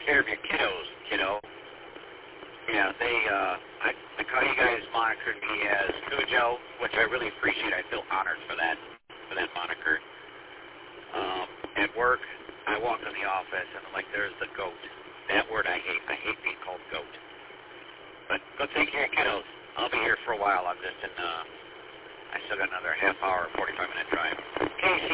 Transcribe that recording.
care of your kiddos, kiddo. Yeah, I call you guys monikered me as Cujo, which I really appreciate. I feel honored for that moniker. At work, I walk in the office and I'm like, there's the goat. That word I hate. I hate being called goat. But go take care of your kiddos. I'll be here for a while. I'm just in, I still got another half hour, 45-minute drive. Casey,